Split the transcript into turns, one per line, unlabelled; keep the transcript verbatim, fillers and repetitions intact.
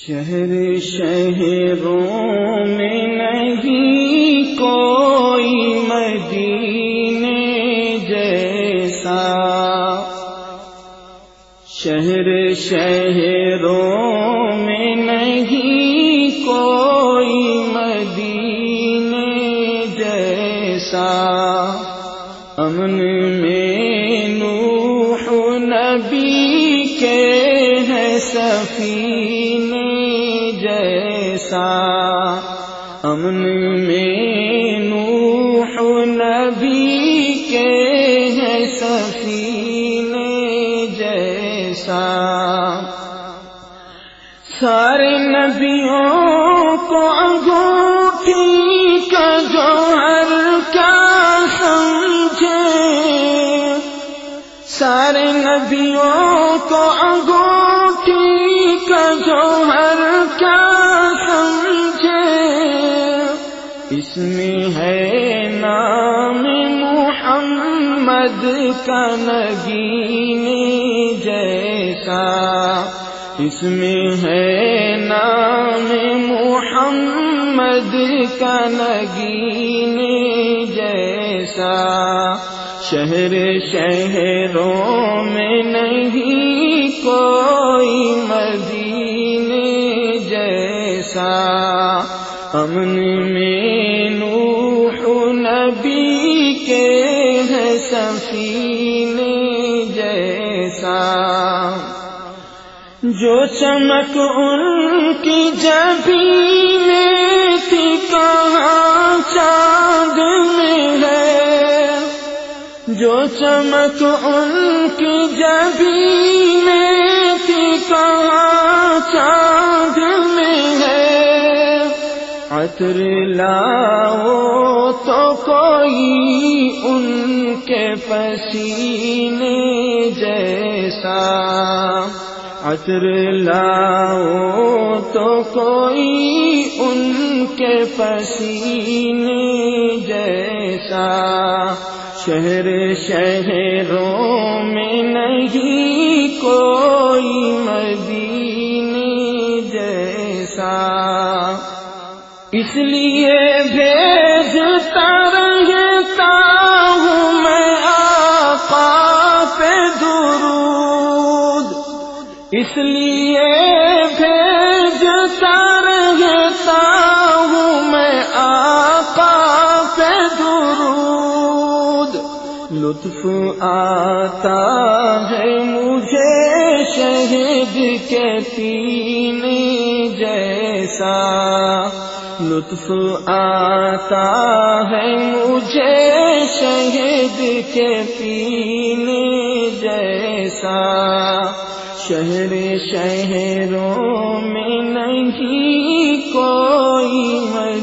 شہر شہروں میں نہیں کوئی مدینے جیسا، شہر شہروں میں نہیں کوئی مدینے جیسا، امن میں نوح نبی کے ہے سفینے جیسا، امن میں نوح نبی کے ہے سفینے جیسا، سارے نبیوں کو انگوٹھی کا جوہر کیا سمجھے، سارے نبیوں کو انگوٹھی کا جوہر کیا سمجھے، اس میں ہے نام محمد کا نگینے جیسا، اس میں ہے نام محمد کا نگینے جیسا، شہر شہروں میں نہیں کوئی مدینے جیسا، امن میں نوح نبی کے ہے سفینے جیسا، جو چمک ان کی جبین میں تھی کہاں چاند میں ہے، جو چمک ان کی جبین میں تھی کہاں چاند میں ہے، عطر لاؤ تو کوئی ان کے پسینے جیسا، عطر لاؤ تو کوئی ان کے پسینے جیسا، شہر شہروں میں نہیں کوئی مدینے جیسا، اس لیے بھیجتا رہتا ہوں میں آقا پہ درود، اس لیے بھیجتا رہتا ہوں میں آقا پہ درود، لطف آتا ہے مجھے شہد کے پینے جیسا، لطف آتا ہے مجھے شہد کے پینے جیسا، شہر شہروں میں نہیں کوئی